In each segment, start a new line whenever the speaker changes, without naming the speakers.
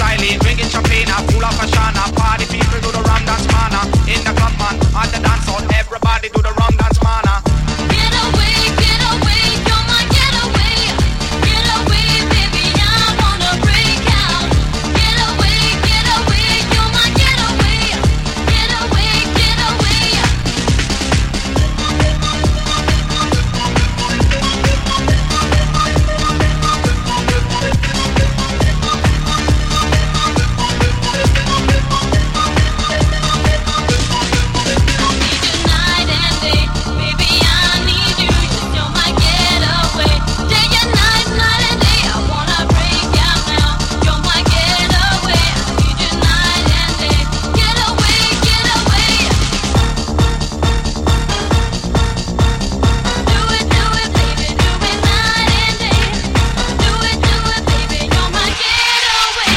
styling, drinking champagne, full of Ashana. Party people do the rum dance mana. In the club man, on the dance hall, everybody do the rum dance mana.
Get away, you're my getaway. Get away, baby, I wanna break out. Get away, you're my getaway. Get away. Night and day, baby, I need you. You're my getaway. Day and night and day, I wanna break out now. You're my getaway. I need you night and day. Get away. Do it, baby, do it night and day. Do it, baby, you're my getaway.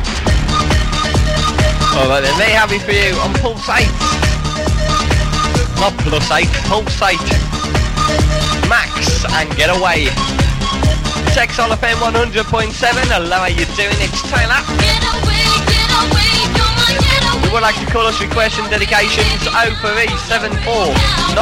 Alright then, there you have it for you on Pulsate. Not Plus 8, Pulsate. Max and Get Away. Sex on FM 100.7. Hello, how you doing? It's Taylor.
Get away, you're my getaway.
You would like to call us requests and dedications 0374926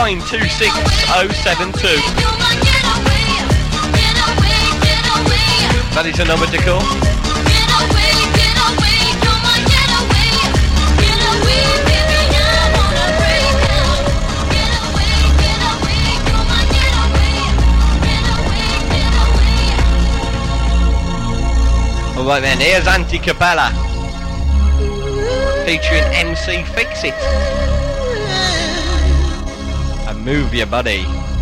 072.
You're my getaway. Get away.
That is the number to call.
Get away, you're my getaway. Get away, baby, I wanna break out. Get away, you're my getaway. Get away.
Alright then, here's Anti-Capella featuring MC Fix It and Move Your Body.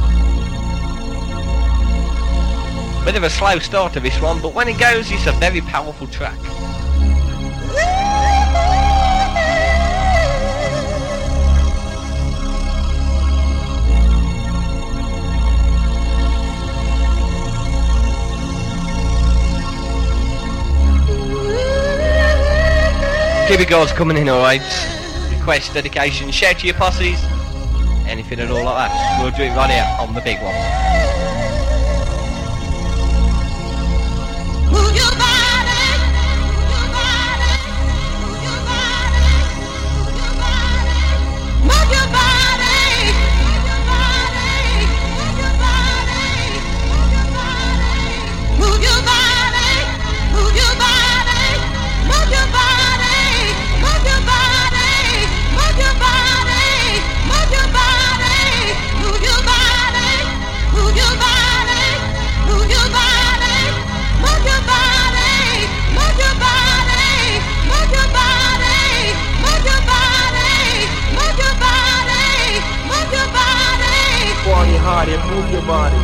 Bit of a slow start to this one, but when it goes, it's a very powerful track. Keep it girls coming in, alright? Request, dedication, share to your posses, anything at all like that. We'll do it right here on the big one.
Move your body, move your body, move your body, move your body, move your body, move your body, move your body, move your body, move your body, move your body, move your body, move your body, move your body, move your body, move your body, move your body, move your body.
Party hard and move your body.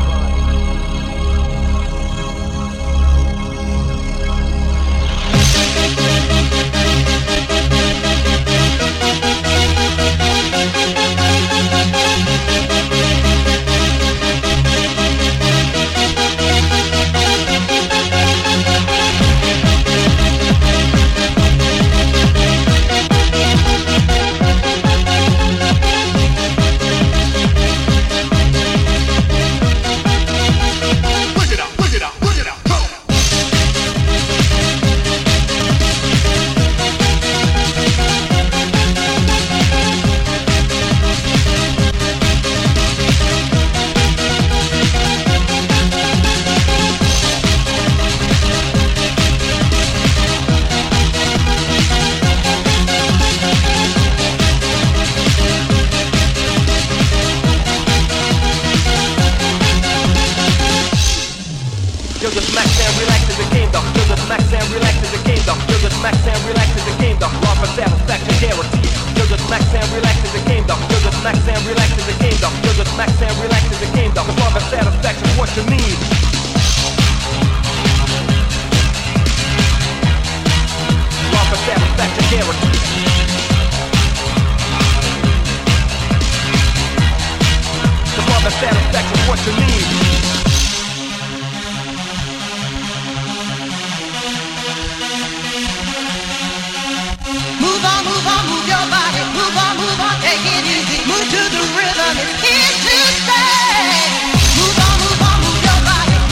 Move to the rhythm, it's here to stay. Move on, move your body.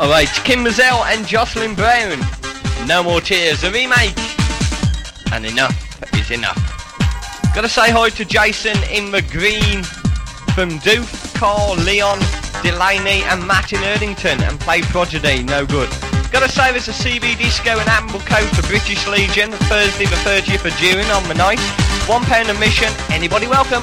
Alright, Kim Mazel and Jocelyn Brown. No More Tears, a remake. And enough is enough. Gotta say hi to Jason in the green from Doof, Carl, Leon, Delaney and Matt in Erdington, and play Prodigy, no good. Gotta say there's a CB Disco and Amble Coat for British Legion, Thursday the 30th of June on the night. £1 admission, anybody welcome.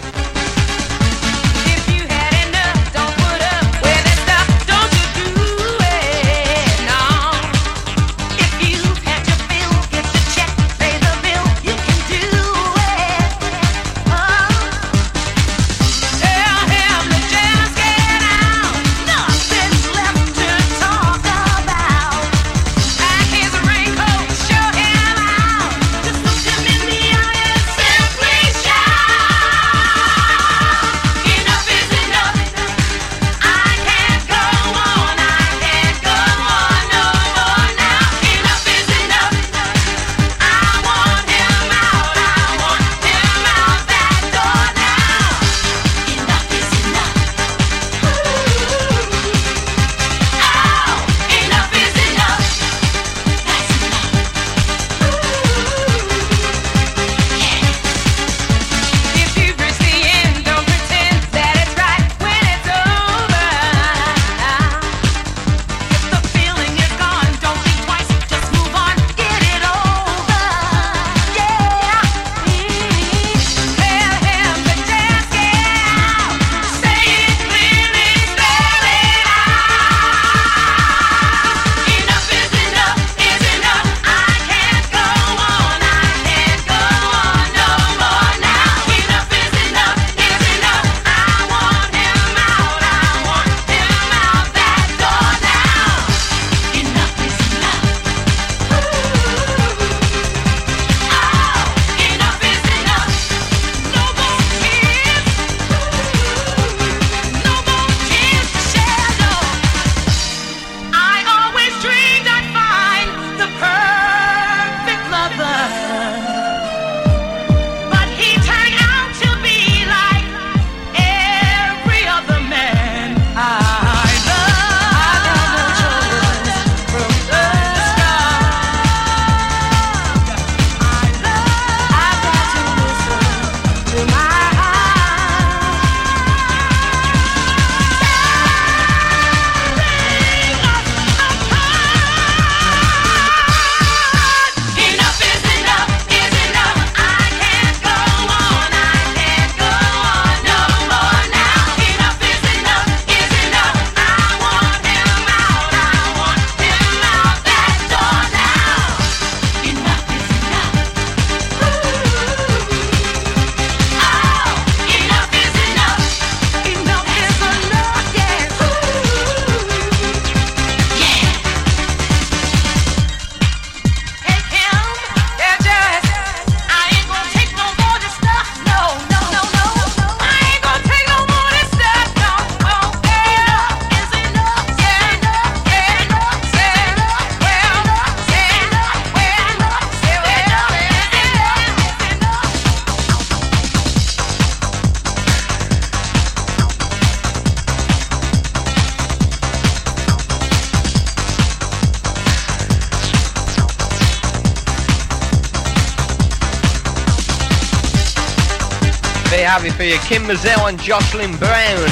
Happy for you, Kim Mazel and Jocelyn Brown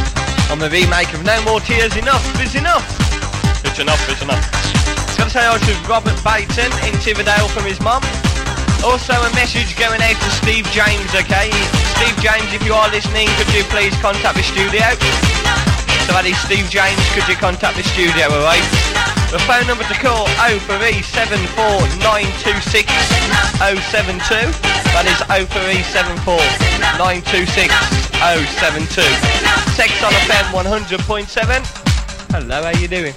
on the remake of No More Tears. Enough is enough. It's enough, it's enough. Gotta say hi to Robert Baton in Tiverdale from his mum. Also a message going out to Steve James, okay? Steve James, if you are listening, could you please contact the studio? So that is Steve James, could you contact the studio, alright? The phone number to call 0374926 072. That is 0374926 072. Sex on FM 100.7. Hello, how you doing?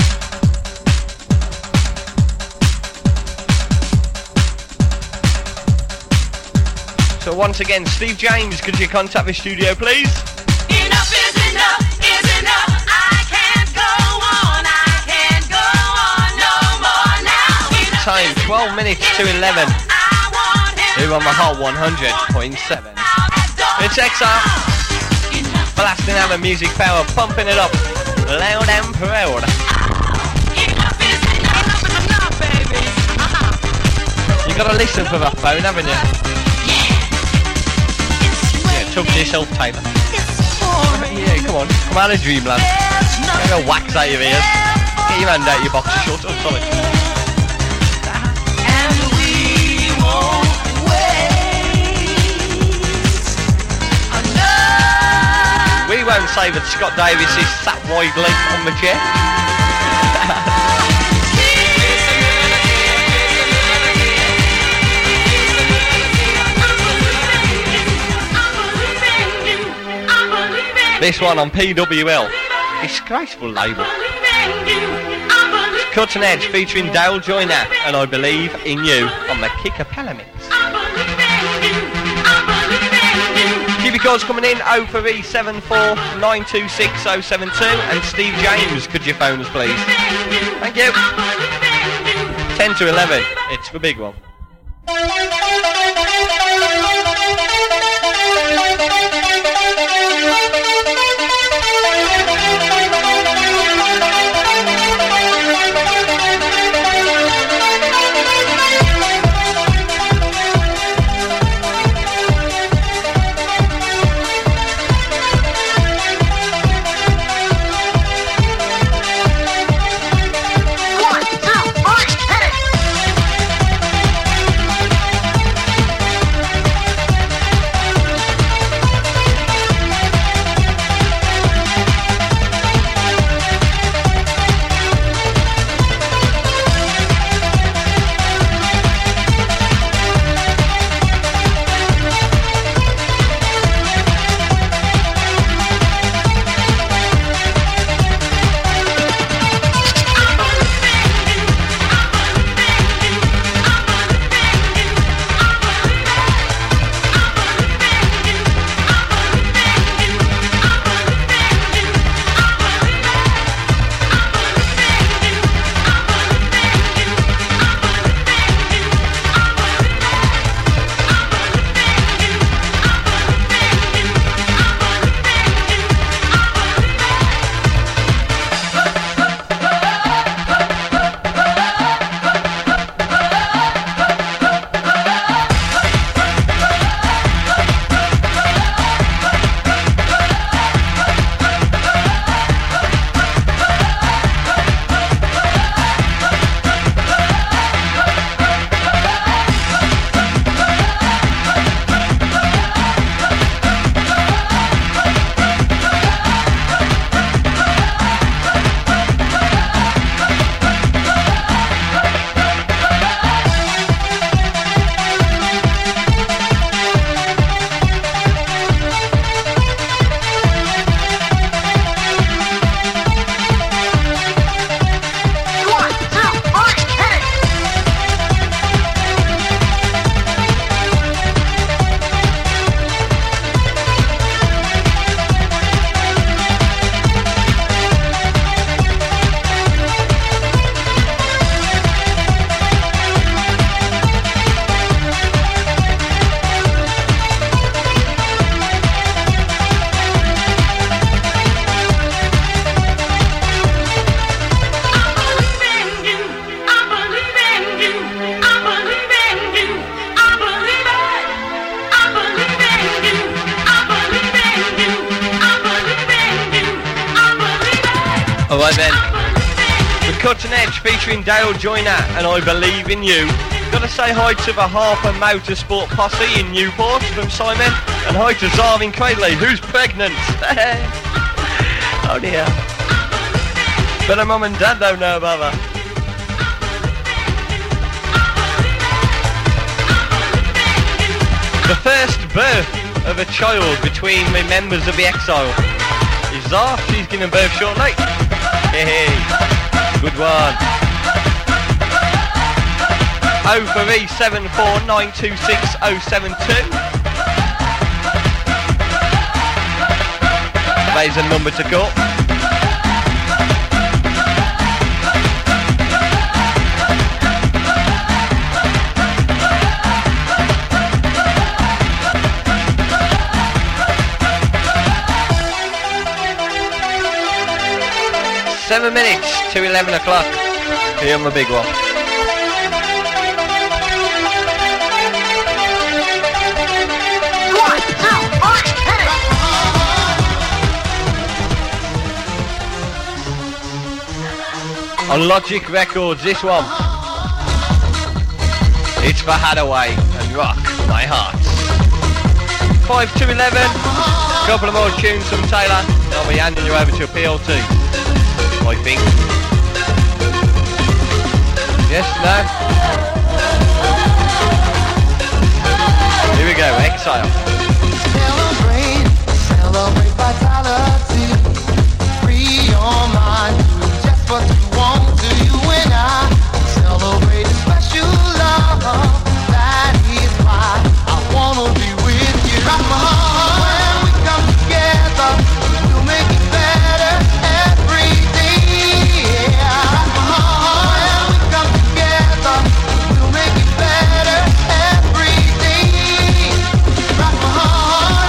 So once again, Steve James, could you contact the studio, please?
Enough is enough, is enough. I can't go on, I can't go on no more now.
Time 12 minutes to 11. Here on the Hot 100.7. It's XR. Blasting out the music power, pumping it up, loud and proud. got to listen for that phone, haven't you? Yeah, talk to yourself, Taylor. Yeah, come on. Come out of dreamland. Get a wax out your ears. Get your hand out your boxer shorts. Oh, sorry. We won't say that Scott Davis is sat widely on the chair. This one on PWL. Disgraceful label. Cutting Edge featuring Dale Joyner and I Believe in You on the Kickapella mix. Keep your calls coming in 0374926 072 and Steve James, could you phone us please? Thank you. 10 to 11, it's the big one. Alright then, the Cutting Edge featuring Dale Joyner and I Believe in You. Gotta say hi to the Harper Motorsport posse in Newport from Simon, and hi to Zarvin Cradley, who's pregnant. Oh dear. But her mum and dad don't know about that. The first birth of a child between the members of the Exile is Zar. She's giving birth shortly. Hey, good one. 0374926 There's a number to call. Seven minutes to 11 o'clock. Here on the big one. On Logic Records, this one. It's for Hadaway and Rock My Heart. 5 to 11. Couple of more tunes from Taylor. I'll be handing you over to a PLT, I think. Yes, no? Here we go, Exile.
Celebrate vitality. Free your mind. Do just what you want. Do you and I celebrate a special love? That is why I wanna be with you. Rock my heart. When we come together, we'll make it better every day. Rock my heart. When we come together, we'll make it better every day. Rock my heart.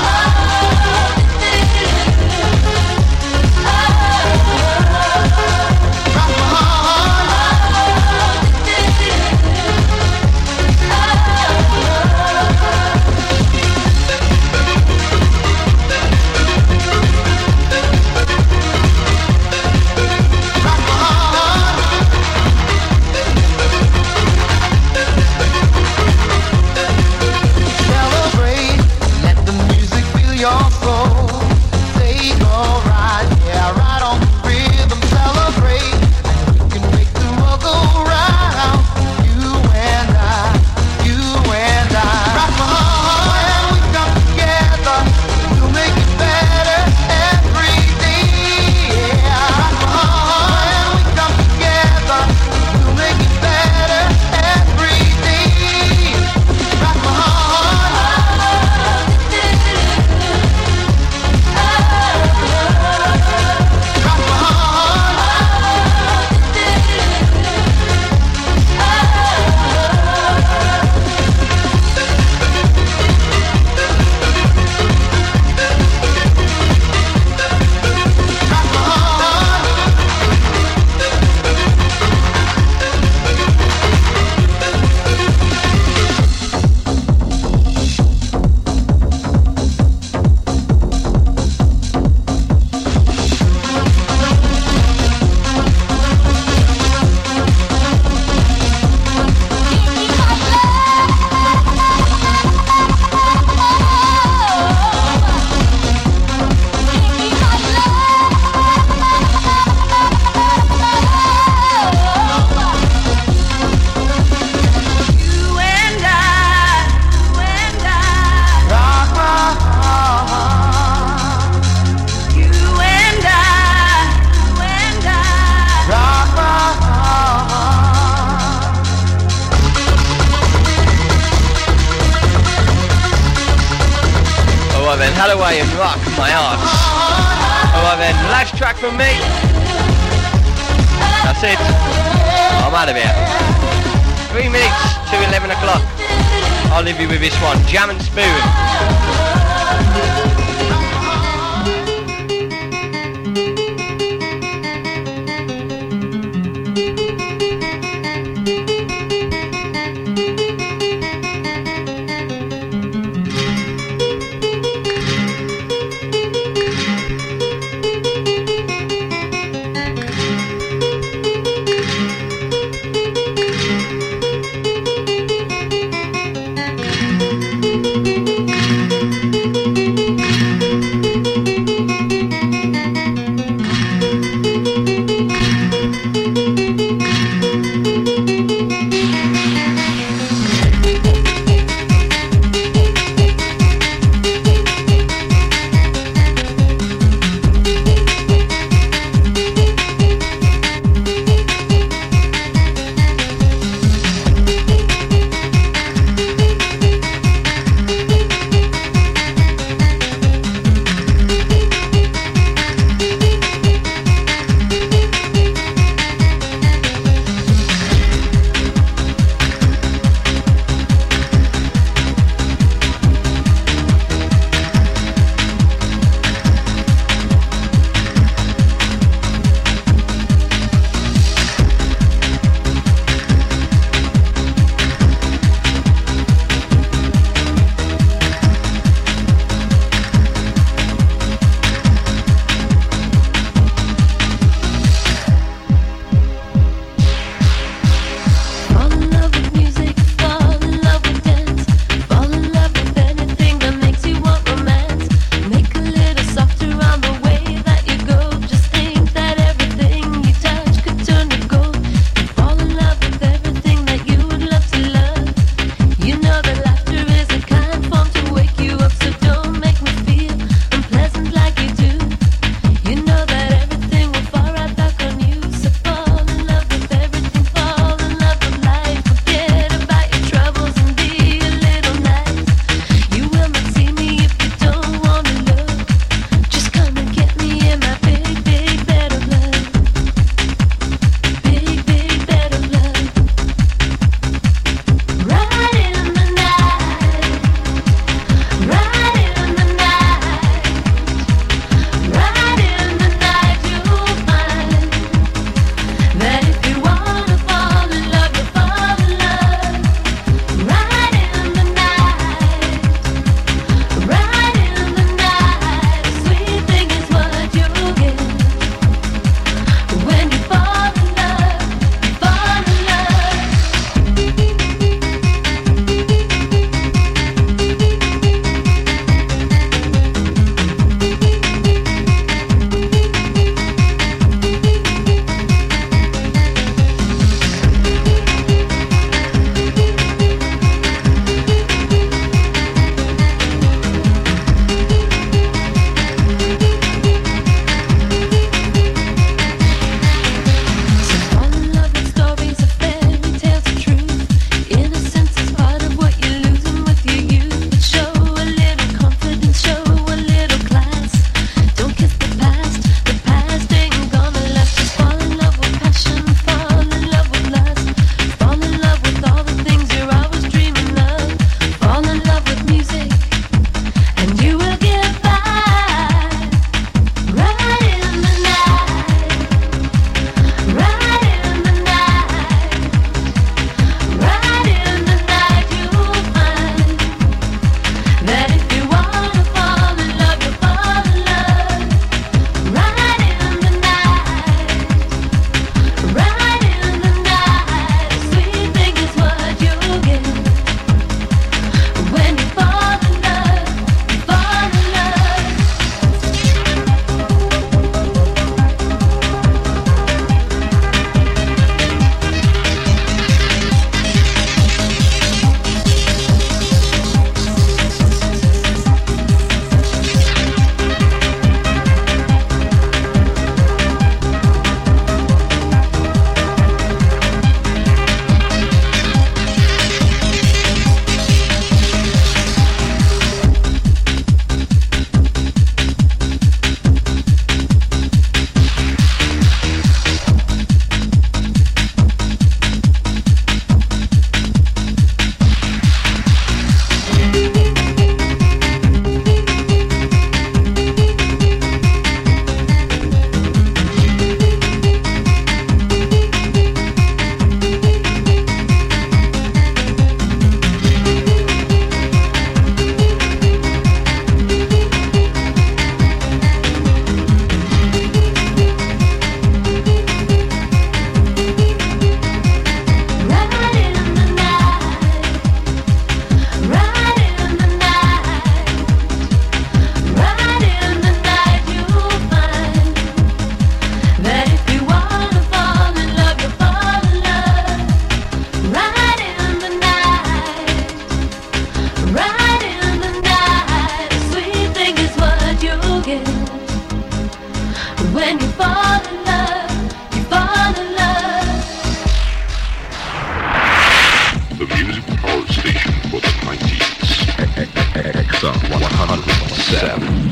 Hadaway and Rock My Heart. Alright then, last track from me. That's it. I'm out of here. 3 minutes to 11 o'clock. I'll leave you with this one, Jam and Spoon.
When you fall in love, you fall in love.
The music power station for the 90s. XR 100.7.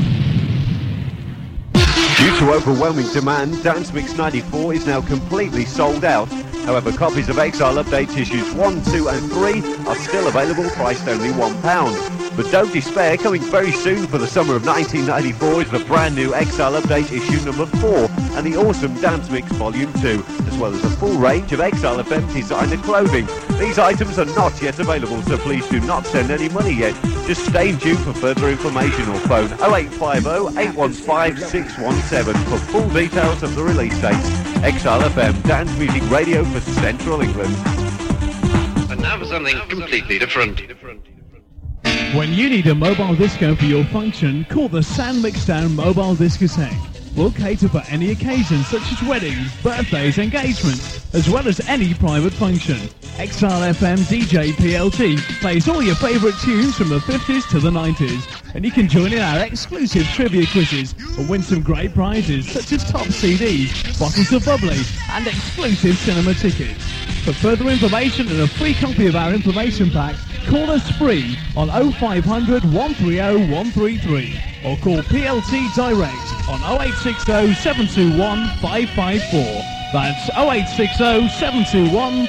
Due to overwhelming demand, Dance Mix 94 is now completely sold out. However, copies of XR Update issues 1, 2 and 3 are still available, priced only £1. But don't despair, coming very soon for the summer of 1994 is the brand new XR Update issue number 4 and the awesome Dance Mix Volume 2, as well as a full range of XR FM designer clothing. These items are not yet available, so please do not send any money yet. Just stay tuned for further information or phone 0850 815 617 for full details of the release dates. XR FM, dance music radio for Central England.
And now for something completely different.
When you need a mobile disco for your function, call the San Mixdown Mobile Discotheque. We'll cater for any occasion such as weddings, birthdays, engagements, as well as any private function. XRFM DJ PLT plays all your favourite tunes from the 50s to the 90s, and you can join in our exclusive trivia quizzes and win some great prizes such as top CDs, bottles of bubbly, and exclusive cinema tickets. For further information and a free copy of our information pack, call us free on 0500 130 133 or call PLT direct on 0860 721 554. That's 0860 721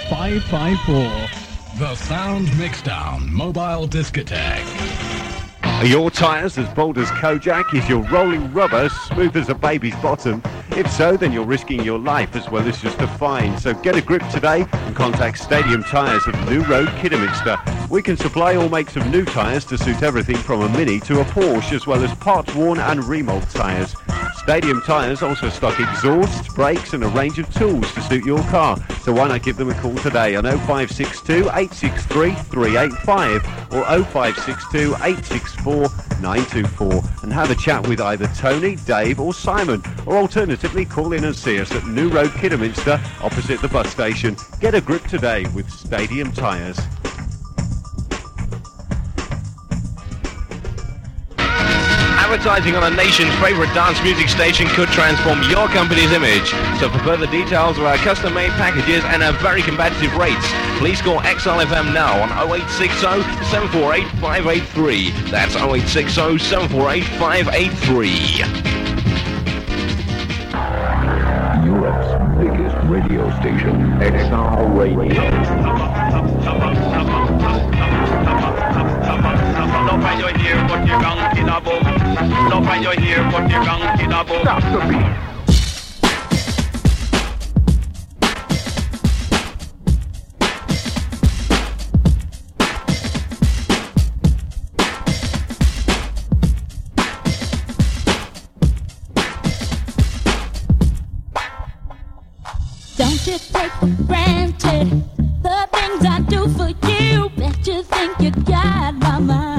554.
The Sound Mixdown Mobile Discotheque.
Are your tyres as bold as Kojak? Is your rolling rubber smooth as a baby's bottom? If so, then you're risking your life as well as just a fine. So get a grip today and contact Stadium Tyres of New Road, Kidderminster. We can supply all makes of new tyres to suit everything from a Mini to a Porsche, as well as parts worn and remold tyres. Stadium Tyres also stock exhausts, brakes and a range of tools to suit your car. So why not give them a call today on 0562 863 385 or 0562 864 924 and have a chat with either Tony, Dave or Simon, or alternatively call in and see us at New Road, Kidderminster opposite the bus station. Get a grip today with Stadium Tyres.
Advertising on a nation's favourite dance music station could transform your company's image. So for further details of our custom-made packages and our very competitive rates, please call XLFM now on 0860 748 583. That's 0860 748 583.
Europe's biggest radio station, XR Radio.
Love when you hear what you're gonna about. Love when you hear what you're gonna about.
Stop the beat.
Don't you take for granted the things I do for you. Bet you think you got my mind.